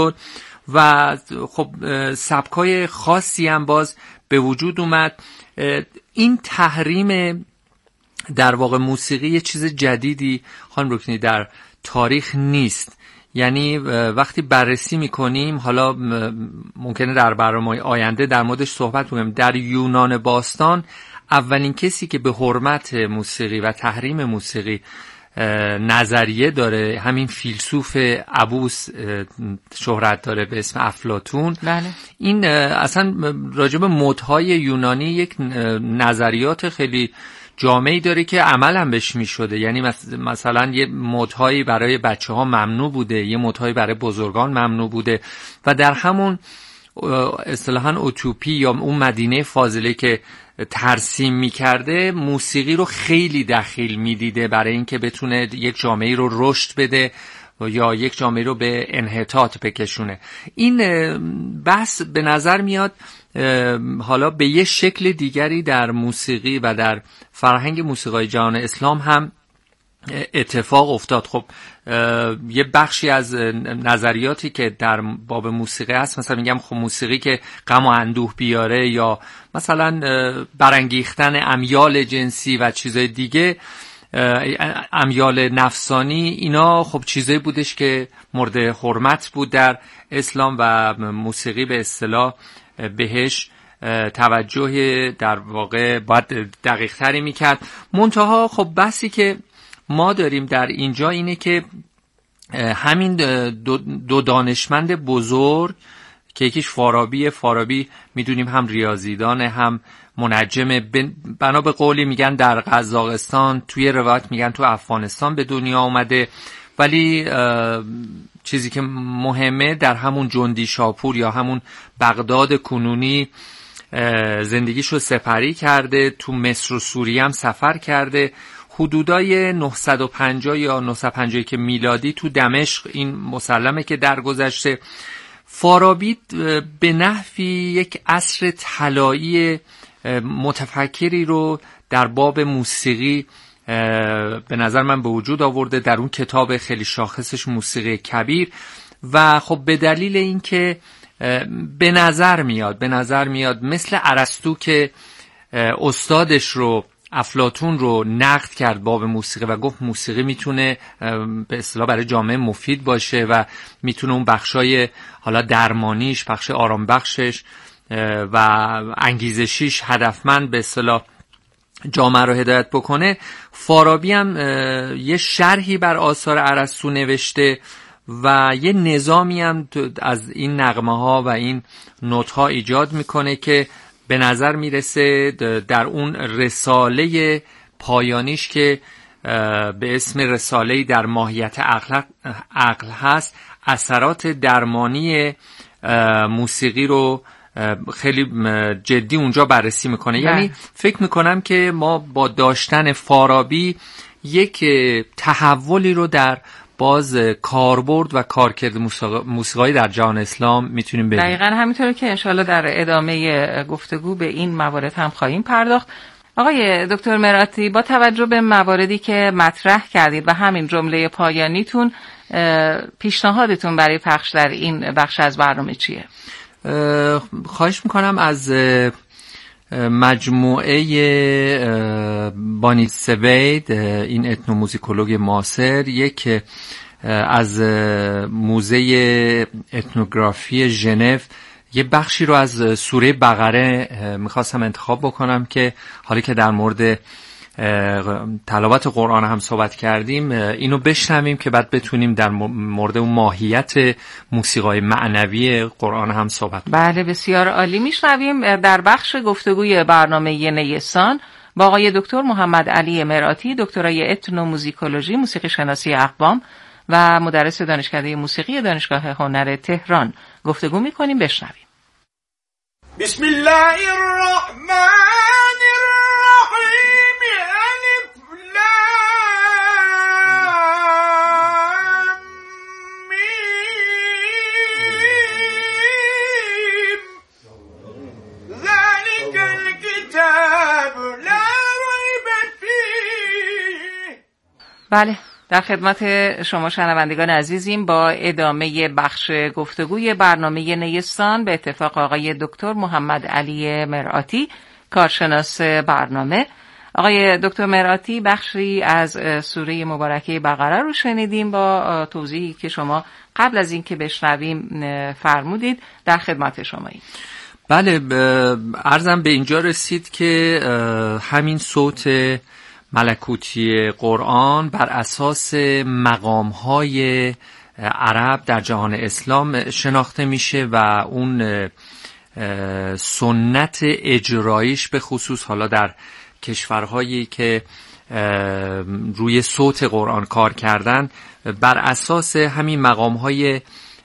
شد و خب سبکای خاصی هم باز به وجود اومد. این تحریم در واقع موسیقی یه چیز جدیدی خانم رکنی در تاریخ نیست. یعنی وقتی بررسی میکنیم، حالا ممکنه در برنامه آینده در موردش صحبت کنیم، در یونان باستان اولین کسی که به حرمت موسیقی و تحریم موسیقی نظریه داره همین فیلسوف عبوس شهرت داره به اسم افلاطون. بله. این اصلا راجع به مدهای یونانی یک نظریات خیلی جامعی داره که عمل هم بهش می شده. یعنی مثلا یه مدهایی برای بچه ها ممنوع بوده، یه مدهایی برای بزرگان ممنوع بوده و در همون اصطلاحاً اوتوپی یا اون مدینه فاضله که ترسیم می کرده موسیقی رو خیلی دخیل می دیده برای اینکه بتونه یک جامعه رو رشد بده یا یک جامعه رو به انحطاط بکشونه. این بحث به نظر میاد حالا به یه شکل دیگری در موسیقی و در فرهنگ موسیقی جهان اسلام هم اتفاق افتاد. خب یه بخشی از نظریاتی که در باب موسیقی هست، مثلا میگم خب موسیقی که غم و اندوه بیاره یا مثلا برانگیختن امیال جنسی و چیزای دیگه، امیال نفسانی، اینا خب چیزایی بودش که مورد حرمت بود در اسلام و موسیقی به اصطلاح بهش توجه در واقع باید دقیق تری میکرد. منتها خب بحثی که ما داریم در اینجا اینه که همین دو دانشمند بزرگ که یکیش فارابی میدونیم هم ریاضیدانه هم منجمه، بنا به قولی میگن در قزاقستان، توی روایت میگن تو افغانستان به دنیا اومده، ولی چیزی که مهمه در همون جندی شاپور یا همون بغداد کنونی زندگیشو سپری کرده، تو مصر و سوریه هم سفر کرده. حدودای 950 یا 950 که میلادی تو دمشق این مسلمه که درگذشته. فارابی به نحوی یک عصر طلایی متفکری رو در باب موسیقی به نظر من به وجود آورده در اون کتاب خیلی شاخصش موسیقی کبیر. و خب به دلیل اینکه به نظر میاد مثل ارسطو که استادش رو افلاطون رو نقد کرد باب موسیقی و گفت موسیقی میتونه به اصطلاح برای جامعه مفید باشه و میتونه اون بخشای حالا درمانیش، بخش آرام بخشش و انگیزشیش هدفمند به اصطلاح جامعه رو هدایت بکنه. فارابی هم یه شرحی بر آثار ارسطو نوشته و یه نظامی هم از این نغمه ها و این نوت ها ایجاد میکنه که به نظر میرسه در اون رساله پایانیش که به اسم رساله‌ای در ماهیت عقل هست، اثرات درمانی موسیقی رو خیلی جدی اونجا بررسی میکنه. یعنی فکر میکنم که ما با داشتن فارابی یک تحولی رو در باز کاربرد و کارکرد موسیقایی در جهان اسلام میتونیم ببینیم. دقیقاً همینطوره که انشالله در ادامه گفتگو به این موارد هم خواهیم پرداخت. آقای دکتر مراتی، با توجه به مواردی که مطرح کردید و همین جمله پایانیتون، پیشنهادتون برای پخش در این بخش از برنامه چیه؟ خواهش میکنم از مجموعه بانی سوید، این etnomusicolog معاصر، یک از موزه etnografی ژنو یه بخشی رو از سوره بقره میخواستم انتخاب بکنم که حالا که در مورد تلاوت قرآن هم صحبت کردیم اینو بشنویم که بعد بتونیم در مورد اون ماهیت موسیقای معنوی قرآن هم صحبت کنیم. بله، بسیار عالی. میشنویم در بخش گفتگوی برنامه نیستان با آقای دکتر محمد علی مراتی، دکترای etnomusicologی، موسیقی شناسی اقوام و مدرس دانشکده موسیقی دانشگاه هنر تهران گفتگو میکنیم. بشنویم. بسم الله الرحمن الرحیم. الف لام میم. ذلك الكتاب لا ریب فیه. بله، در خدمت شما شنوندگان عزیزیم با ادامه بخش گفتگوی برنامه نیستان به اتفاق آقای دکتر محمد علی مرآتی، کارشناس برنامه. آقای دکتر مرآتی، بخشی از سوره مبارکه بقره رو شنیدیم با توضیحی که شما قبل از این که بشنویم فرمودید. در خدمت شماییم. بله، عرضم به اینجا رسید که همین صوت ملکوتی قرآن بر اساس مقام‌های عرب در جهان اسلام شناخته میشه و اون سنت اجرایش به خصوص حالا در کشورهایی که روی صوت قرآن کار کردن بر اساس همین مقام‌های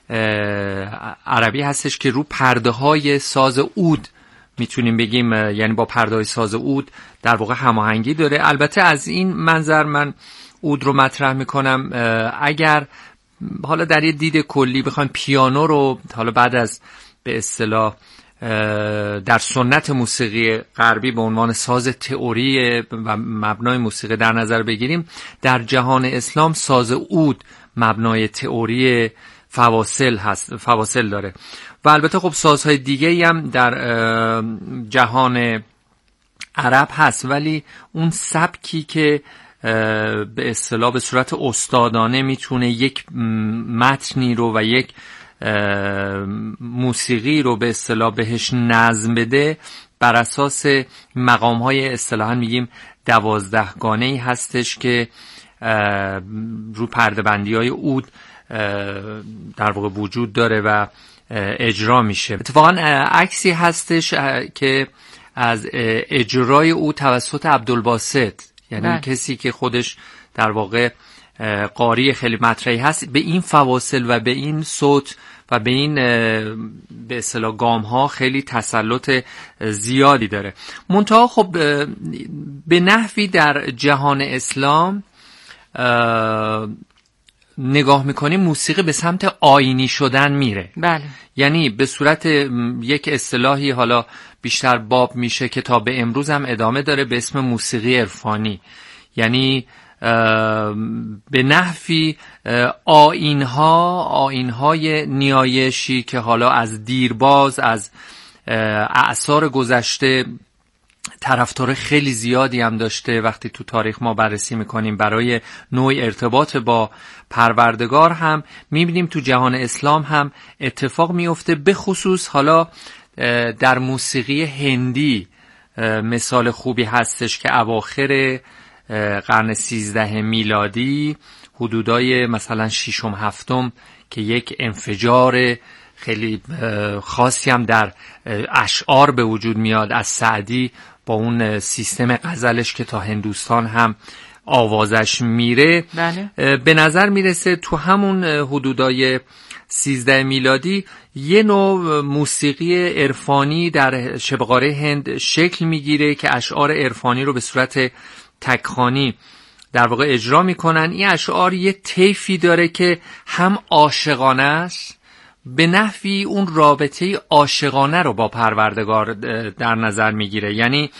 عربی هستش که رو پرده های ساز عود میتونیم بگیم، یعنی با پرده های ساز عود در واقع هماهنگی داره. البته از این منظر من عود رو مطرح میکنم. اگر حالا در یه دید کلی بخوایم پیانو رو حالا بعد از به اصطلاح در سنت موسیقی غربی به عنوان ساز تئوری و مبنای موسیقی در نظر بگیریم، در جهان اسلام ساز عود مبنای تئوری فواصل داره و البته خب سازهای دیگه‌ای هم در جهان عرب هست، ولی اون سبکی که به اصطلاح به صورت استادانه میتونه یک متنی رو و یک موسیقی رو به اصطلاح بهش نظم بده بر اساس مقام‌های اصطلاحاً میگیم 12 گانه‌ای هستش که رو پرده‌بندی‌های عود در واقع وجود داره و اجرا میشه. اتفاقا عکسی هستش که از اجرای او توسط عبدالباسط، یعنی کسی که خودش در واقع قاری خیلی مطرحی هست، به این فواصل و به این صوت و به این به اصطلاح گام ها خیلی تسلط زیادی داره. منتها خب به نحوی در جهان اسلام نگاه میکنیم موسیقی به سمت آیینی شدن میره. بله. یعنی به صورت یک اصطلاحی حالا بیشتر باب میشه که تا به امروز هم ادامه داره به اسم موسیقی عرفانی. یعنی به نحوی آیین‌های نیایشی که حالا از دیرباز از اعصار گذشته طرفدار خیلی زیادی هم داشته، وقتی تو تاریخ ما بررسی میکنیم برای نوع ارتباط با پروردگار هم میبینیم تو جهان اسلام هم اتفاق میفته. به خصوص حالا در موسیقی هندی مثال خوبی هستش که اواخر قرن 13 میلادی حدودای مثلا 6م 7م که یک انفجار خیلی خاصی هم در اشعار به وجود میاد از سعدی با اون سیستم غزلش که تا هندوستان هم آوازش میره. بله. به نظر میرسه تو همون حدودای 13 میلادی یه نوع موسیقی عرفانی در شبه قاره هند شکل میگیره که اشعار عرفانی رو به صورت تکخوانی در واقع اجرا میکنن. این اشعار یه طیفی داره که هم عاشقانه است، به نحوی اون رابطه عاشقانه رو با پروردگار در نظر میگیره، یعنی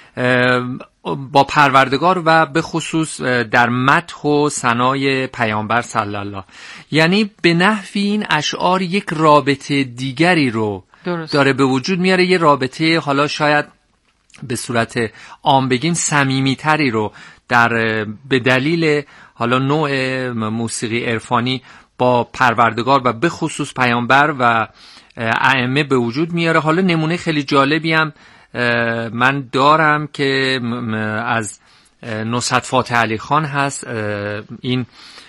با پروردگار و به خصوص در مدح و ثنای پیامبر صلی الله، یعنی به نحوی این اشعار یک رابطه دیگری رو داره به وجود میاره، یه رابطه حالا شاید به صورت عام بگیم صمیمیتری رو به دلیل حالا نوع موسیقی عرفانی با پروردگار و به خصوص پیامبر و ائمه به وجود میاره. حالا نمونه خیلی جالبی هم من دارم که از نصرت فاتح علی خان هست، این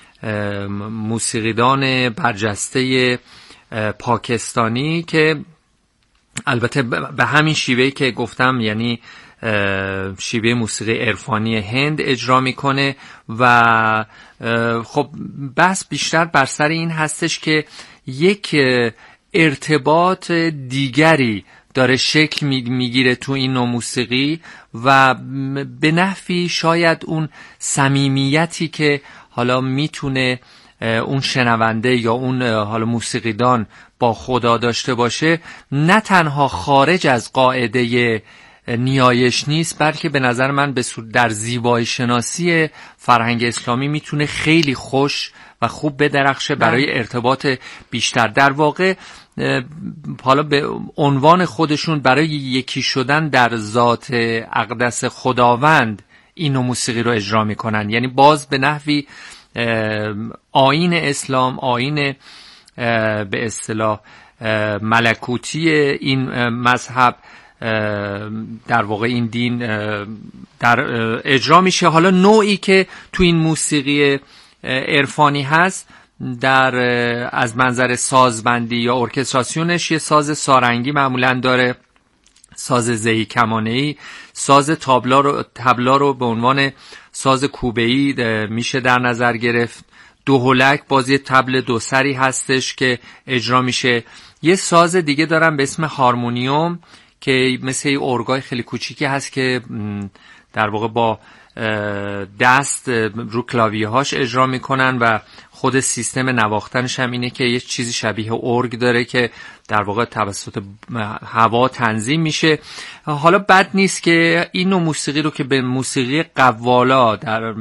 موسیقیدان برجسته پاکستانی که البته به همین شیوهی که گفتم، یعنی شیوه موسیقی عرفانی هند اجرا میکنه و خب بحث بیشتر بر سر این هستش که یک ارتباط دیگری داره شکل میگیره تو این نوع موسیقی و به نحوی شاید اون صمیمیتی که حالا میتونه اون شنونده یا اون حالا موسیقیدان با خدا داشته باشه نه تنها خارج از قاعده نیایش نیست، بلکه به نظر من در زیبایی شناسی فرهنگ اسلامی میتونه خیلی خوش و خوب بدرخشه برای ارتباط بیشتر. در واقع حالا به عنوان خودشون برای یکی شدن در ذات اقدس خداوند این نوع موسیقی رو اجرا میکنن. یعنی باز به نحوی آیین اسلام، آیین به اصطلاح ملکوتی این مذهب، در واقع این دین در اجرا میشه. حالا نوعی که تو این موسیقی عرفانی هست در از منظر سازبندی یا ارکستراسیونش یه ساز سارنگی معمولا داره، ساز زهی کمانه‌ای، ساز تبلا رو به عنوان ساز کوبه‌ای میشه در نظر گرفت. دهلک باز یه طبل دو سری هستش که اجرا میشه. یه ساز دیگه دارم به اسم هارمونیوم که مثل یه ارگای خیلی کوچیکی هست که در واقع با دست رو کلاویه هاش اجرا میکنن و خود سیستم نواختنش هم اینه که یه چیزی شبیه ارگ داره که در واقع توسط هوا تنظیم میشه. حالا بد نیست که این نوع موسیقی رو که به موسیقی قوالا در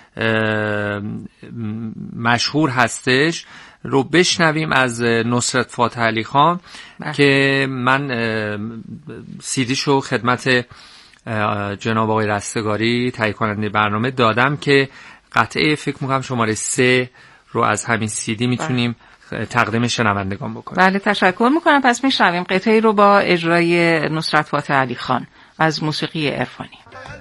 مشهور هستش رو بشنویم از نصرت فاتح علی خان که من سیدیشو خدمت جناب آقای رستگاری تهیه کننده برنامه دادم که قطعه فکر میکنم شماره 3 رو از همین سیدی میتونیم تقدیم شنوندگان بکنیم. بله تشکر میکنم. پس میشنویم قطعه رو با اجرای نصرت فاتح علی خان از موسیقی عرفانی.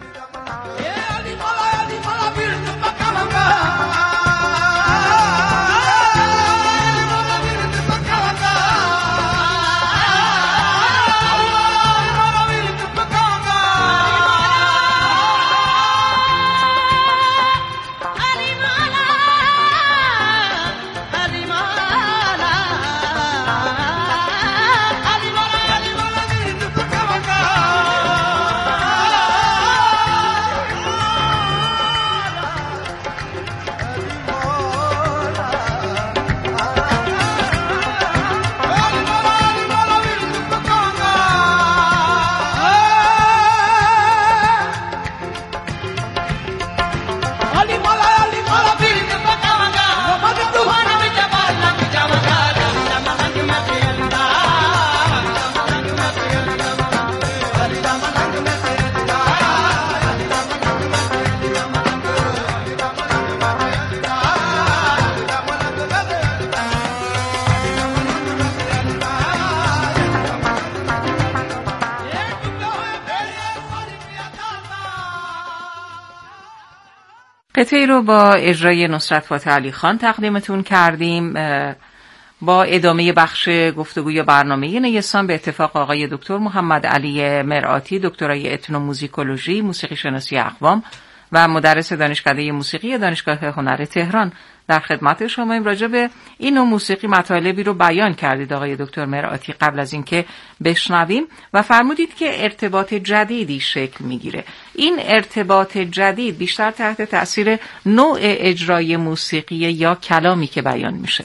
قطعی رو با اجرای نصرت فاتح علی خان تقدیمتون کردیم. با ادامه بخش گفتگوی برنامه نیستان به اتفاق آقای دکتر محمد علی مرآتی، دکترای اتنوموزیکولوژی، موسیقی شناسی اقوام و مدرس دانشکده موسیقی دانشگاه هنر تهران در خدمت شما. راجع به این نوع موسیقی مطالبی رو بیان کردید آقای دکتر مرآتی قبل از اینکه بشنویم و فرمودید که ارتباط جدیدی شکل میگیره. این ارتباط جدید بیشتر تحت تأثیر نوع اجرای موسیقی یا کلامی که بیان میشه؟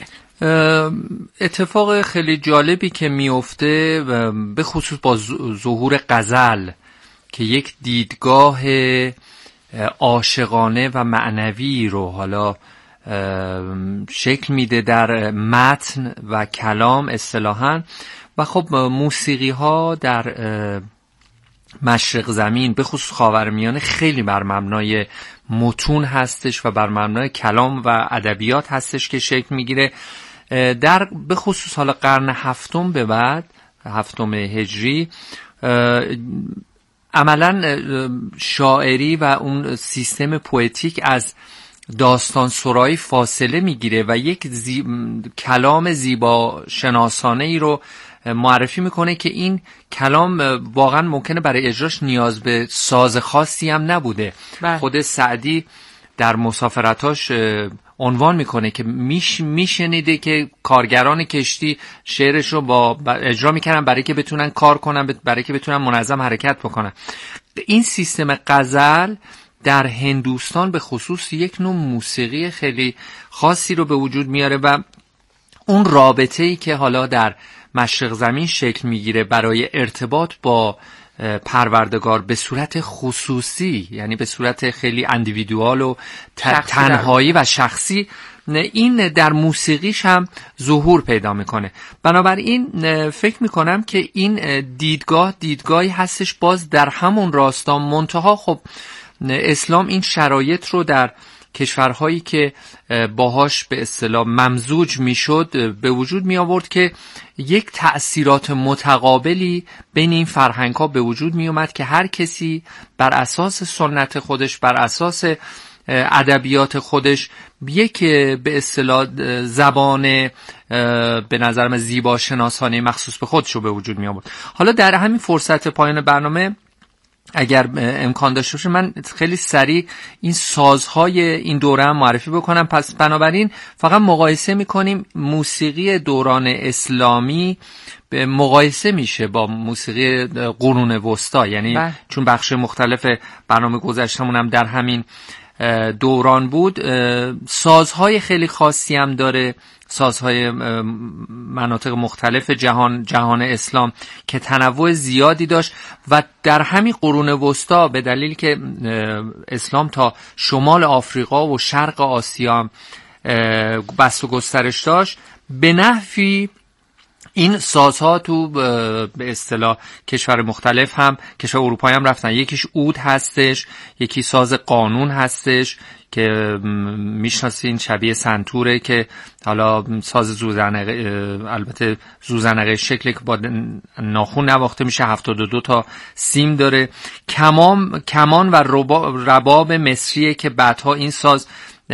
اتفاق خیلی جالبی که میفته به خصوص با ظهور غزل که یک دیدگاه عاشقانه و معنوی رو حالا شکل میده در متن و کلام اصطلاحاً. و خب موسیقی ها در مشرق زمین به خصوص خاورمیانه خیلی بر مبنای متون هستش و بر مبنای کلام و ادبیات هستش که شکل میگیره. در به خصوص حالا قرن هفتم به بعد، هفتم هجری، عملاً شاعری و اون سیستم پوئتیک از داستان سرایی فاصله میگیره و یک کلام زیبا شناسانه ای رو معرفی میکنه که این کلام واقعا ممکنه برای اجراش نیاز به ساز خاصی هم نبوده. خود سعدی در مسافرتاش عنوان میکنه که میشنیده که کارگران کشتی شعرش رو با اجرا میکنن برای که بتونن کار کنن، برای که بتونن منظم حرکت بکنن. این سیستم غزل در هندوستان به خصوص یک نوع موسیقی خیلی خاصی رو به وجود میاره و اون رابطه‌ای که حالا در مشرق زمین شکل میگیره برای ارتباط با پروردگار به صورت خصوصی، یعنی به صورت خیلی اندیویدوال و تنهایی و شخصی، این در موسیقیش هم ظهور پیدا میکنه. بنابراین فکر میکنم که این دیدگاهی هستش باز در همون راستا. منتها خب اسلام این شرایط رو در کشورهایی که باهاش به اصطلاح ممزوج میشد به وجود می آورد که یک تأثیرات متقابلی بین این فرهنگ ها به وجود می اومد که هر کسی بر اساس سنت خودش، بر اساس ادبیات خودش، یک به اصطلاح زبان به نظر من زیبا شناسانه مخصوص به خودش رو به وجود می آورد. حالا در همین فرصت پایان برنامه اگر امکان داشته باشه من خیلی سریع این سازهای این دوره هم معرفی بکنم. پس بنابراین فقط مقایسه میکنیم موسیقی دوران اسلامی به مقایسه میشه با موسیقی قرون وسطا، یعنی چون بخش مختلف برنامه گذشتمون هم در همین دوران بود. سازهای خیلی خاصی هم داره، سازهای مناطق مختلف جهان اسلام که تنوع زیادی داشت و در همین قرون وسطا به دلیل که اسلام تا شمال آفریقا و شرق آسیا بست و گسترش داشت، به نحوی این سازها تو به اصطلاح کشور مختلف هم، کشور اروپایی هم رفتن. یکیش عود هستش، یکی ساز قانون هستش که میشناسین شبیه سنتوره که حالا ساز زوزنقه، البته زوزنقه شکلی که با ناخون نواخته میشه، 72 تا سیم داره. کمان و رباب مصریه که بعدها این ساز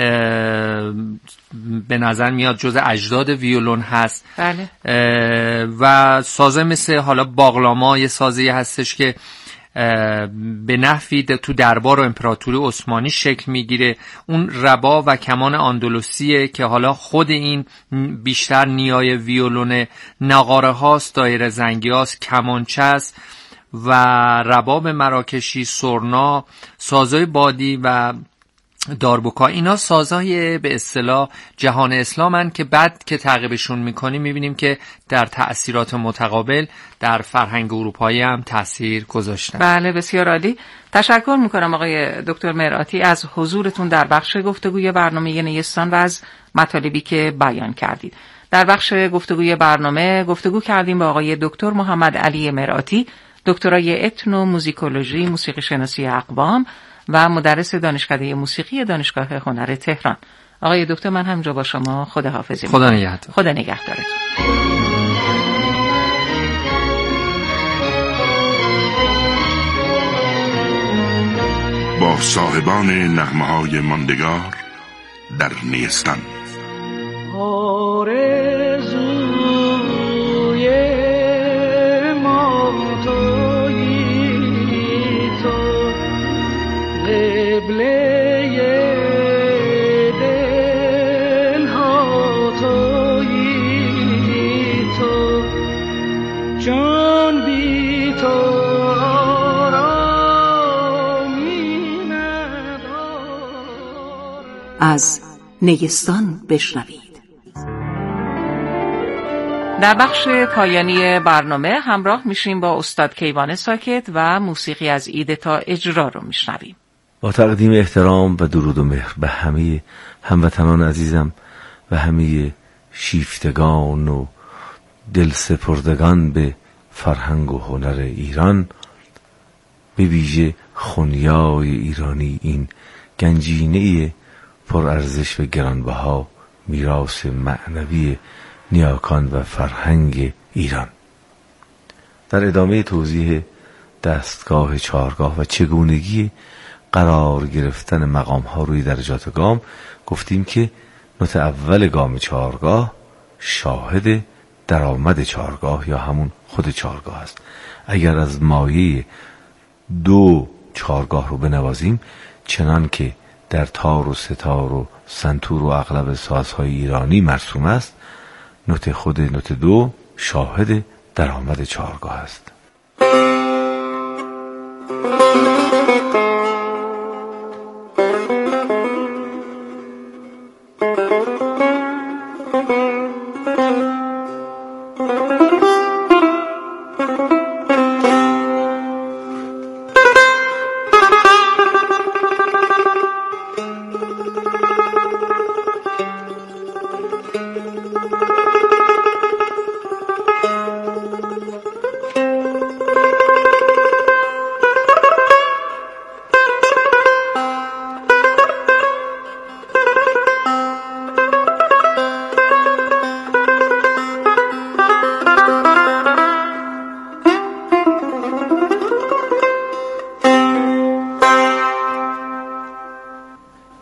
به نظر میاد جز اجداد ویولون هست. بله. و سازه مثل حالا باقلاما یه سازی هستش که به نحوی تو دربار و امپراتوری عثمانی شکل میگیره. اون رباب و کمان اندلسیه که حالا خود این بیشتر نیای ویولون، نقاره هاست، دایره زنگی هاست، کمانچه است و رباب مراکشی، سرنا، سازای بادی و داربوکا. اینا سازهای به اصطلاح جهان اسلامن که بعد که تعقیبشون میکنیم میبینیم که در تأثیرات متقابل در فرهنگ اروپایی هم تأثیر گذاشتن. بله، بسیار عالی. تشکر میکنم آقای دکتر مرآتی از حضورتون در بخش گفتگوی برنامه نیستان و از مطالبی که بیان کردید. در بخش گفتگوی برنامه گفتگو کردیم با آقای دکتر محمد علی مرآتی، دکترای اتنو موزیکولوژی، موسیقی شناسی اقوام و مدرس دانشکده موسیقی دانشگاه هنر تهران. آقای دکتر، من همینجا با شما خداحافظی می‌کنم. خدا نگهدار. خدا نگهدارتون. با صاحبان نغمه‌های ماندگار در نیستان. از نیستان بشنوید. در بخش پایانی برنامه همراه میشیم با استاد کیوان ساکت و موسیقی از ایده تا اجرا رو میشنویم. با تقدیم احترام و درود و مهر به همه هموطنان عزیزم و همه شیفتگان و دل سپردگان به فرهنگ و هنر ایران، به ویژه خونیای ایرانی، این گنجینه پرارزش و گرانبها میراث معنوی نیاکان و فرهنگ ایران. در ادامه توضیح دستگاه چهارگاه و چگونگی قرار گرفتن مقام ها روی درجات گام گفتیم که نوت اول گام چهارگاه شاهد درآمد چهارگاه یا همون خود چهارگاه است. اگر از مایه دو چهارگاه رو بنوازیم، چنان که در تار و ستار و سنتور و اغلب سازهای ایرانی مرسوم است، نوت خود نوت دو شاهد درآمد چهارگاه است.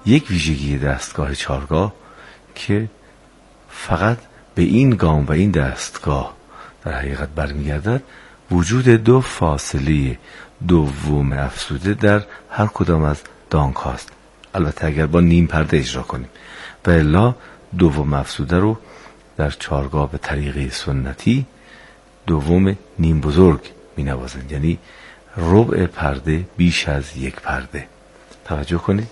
یک ویژگی دستگاه چارگاه که فقط به این گام و این دستگاه در حقیقت برمیگردد، وجود دو فاصله دوم افزوده در هر کدام از دانک هاست. البته اگر با نیم پرده اجرا کنیم، و الا دوم افزوده رو در چارگاه به طریقه سنتی دوم نیم بزرگ می نوازند، یعنی ربع پرده بیش از یک پرده. توجه کنید.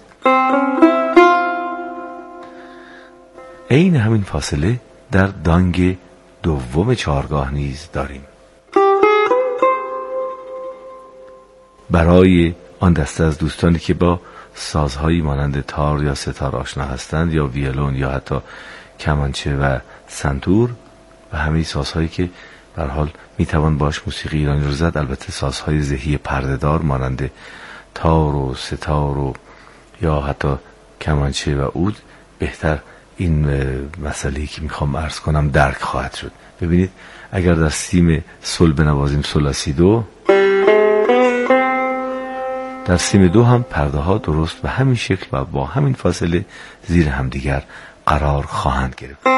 این همین فاصله در دانگ دوم چارگاه نیز داریم. برای آن دسته از دوستانی که با سازهایی مانند تار یا ستار آشنا هستند، یا ویولون یا حتی کمانچه و سنتور و همه سازهایی که به هر حال میتوان باش موسیقی ایرانی رو زد، البته سازهای زهی پرده‌دار مانند تار و ستار و یا حتی کمانچه و عود، بهتر این مسئله‌ای که میخوام عرض کنم درک خواهد شد. ببینید اگر در سیم سل بنوازیم سل سی دو، در سیم دو هم پرده ها درست به همین شکل و با همین فاصله زیر همدیگر قرار خواهند گرفت.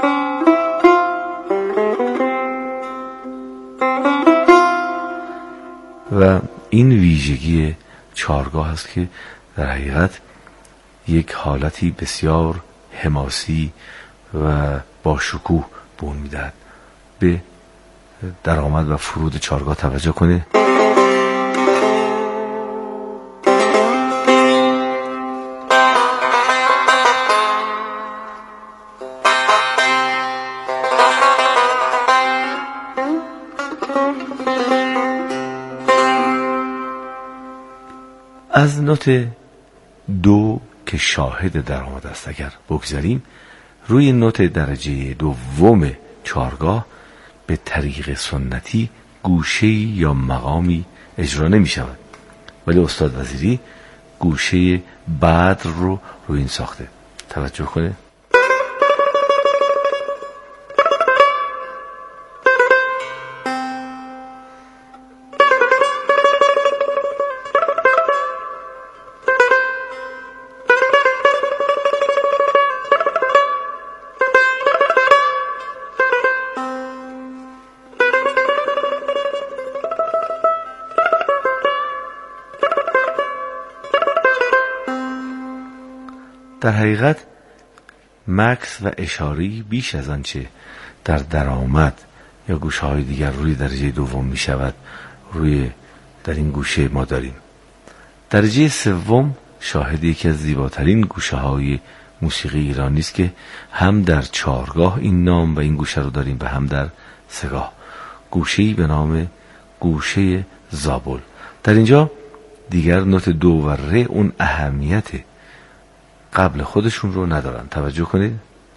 و این ویژگی چارگاه است که در حقیقت یک حالتی بسیار حماسی و با شکوه به اون میدهد. به درآمد و فرود چارگاه توجه کنه. از نوت دو که شاهد درآمد است اگر بگذاریم، روی نوت درجه دوم چارگاه به طریق سنتی گوشه‌ای یا مقامی اجرا نمی شود، ولی استاد وزیری گوشه بدر رو روی این ساخته. توجه کنه. در حقیقت مکس و اشاری بیش از آنچه در درآمد یا گوشه های دیگر روی درجه دوم می شود روی در این گوشه ما داریم. درجه سوم شاهد یکی از زیباترین گوشه های موسیقی ایرانی است که هم در چارگاه این نام و این گوشه رو داریم و هم در سگاه، گوشه‌ای به نام گوشه زابل. در اینجا دیگر نوت دو و ره اون اهمیت قبل خودشون رو ندارن. توجه کنید.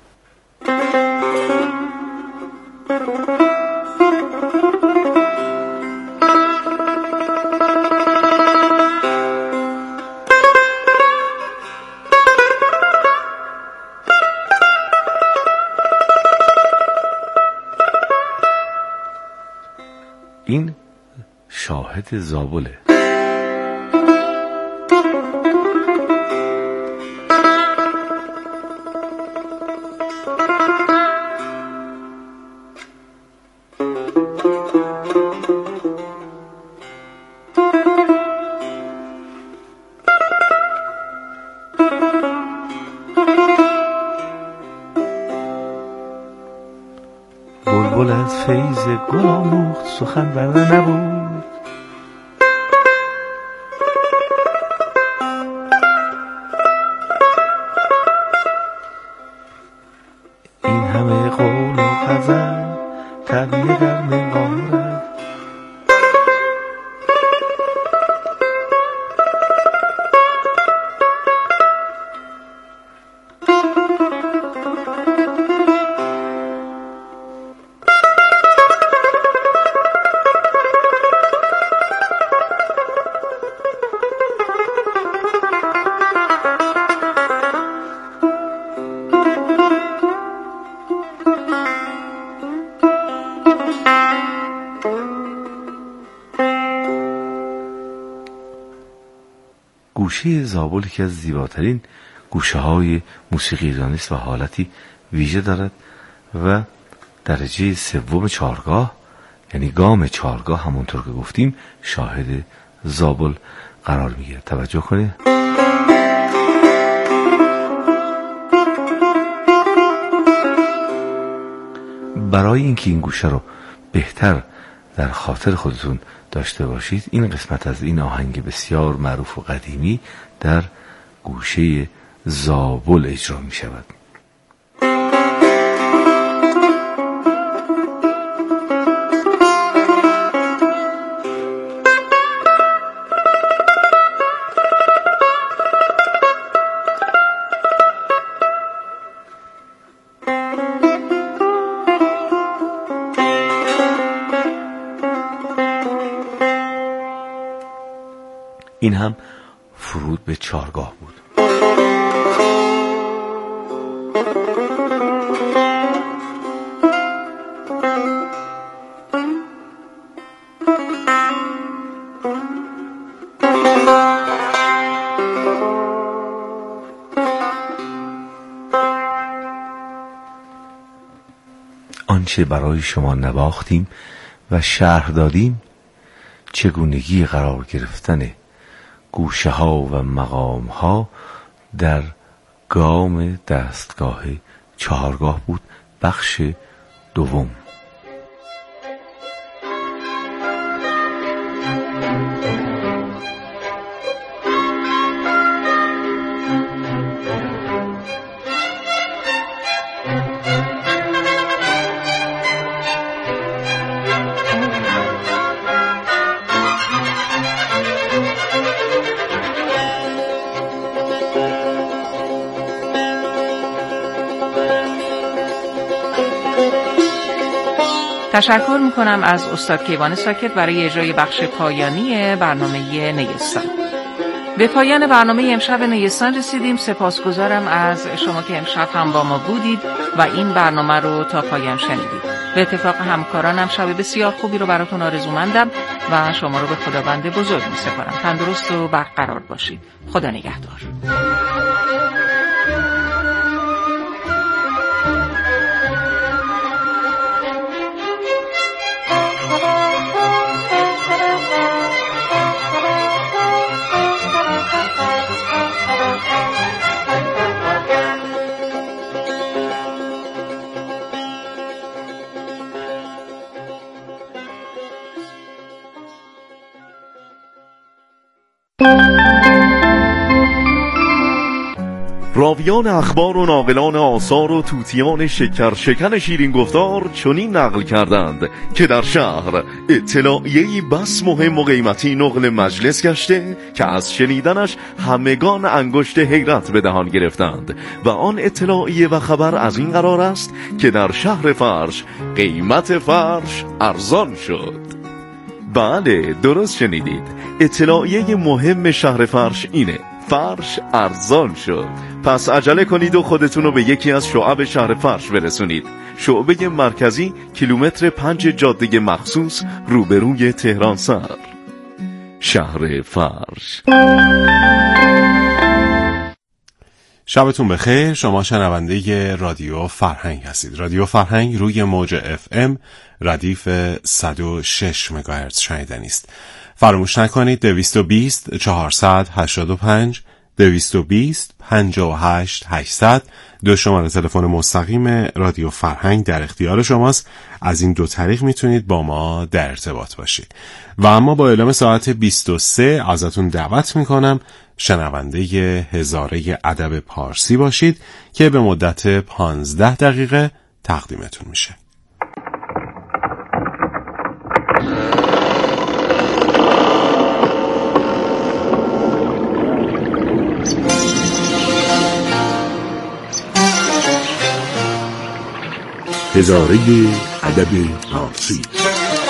این شاهد زابله. بلبل از فیض گل آموخت سخن ورنه نبود، این همه قول و غزل طبیعه در منقاره. گوشه زابل که از زیباترین گوشه های موسیقی ایرانی است و حالتی ویژه دارد و درجه سوم چهارگاه، یعنی گام چهارگاه، همونطور که گفتیم شاهد زابل قرار میگیره. توجه کنید. برای اینکه این گوشه رو بهتر در خاطر خودتون داشته باشید، این قسمت از این آهنگ بسیار معروف و قدیمی در گوشه زابل اجرا می شود. این هم فرود به چهارگاه بود. آنچه برای شما نواختیم و شرح دادیم چگونگی قرار گرفتن گوشه ها و مقام ها در گام دستگاه چهارگاه بود، بخش دوم. تشکر میکنم از استاد کیوان ساکت برای اجرای بخش پایانی برنامه نیستان. به پایان برنامه امشب نیستان رسیدیم. سپاسگزارم از شما که امشب هم با ما بودید و این برنامه رو تا پایان شنیدید. به اتفاق همکارانم شب بسیار خوبی رو براتون آرزومندم و شما رو به خداوند بزرگ میسپارم. تندرست و برقرار باشید. خدا نگهدار. راویان اخبار و ناقلان آثار و توتیان شکن شیرین گفتار چنین نقل کردند که در شهر اطلاعیه‌ای بس مهم و قیمتی نقل مجلس گشته که از شنیدنش همگان انگشت حیرت به دهان گرفتند و آن اطلاعیه و خبر از این قرار است که در شهر فرش قیمت فرش ارزان شد. بله، درست شنیدید. اطلاعیه مهم شهر فرش اینه: فرش ارزان شد. پس عجله کنید و خودتون رو به یکی از شعب شهر فرش برسونید. شعبه مرکزی کیلومتر 5 جاده مخصوص روبروی تهران سر. شهر فرش. شبتون بخیر. شما شنونده رادیو فرهنگ هستید. رادیو فرهنگ روی موج FM ردیف 106 مگاهرتز شنیدنی است. فراموش نکنید 220 485 220 58 800 دو شماره تلفن مستقیم رادیو فرهنگ در اختیار شماست. از این دو طریق میتونید با ما در ارتباط باشید. و اما با اعلام ساعت 23 ازتون دعوت میکنم شنونده هزاره ادب پارسی باشید که به مدت 15 دقیقه تقدیمتون میشه. هزاره ادب پارسی.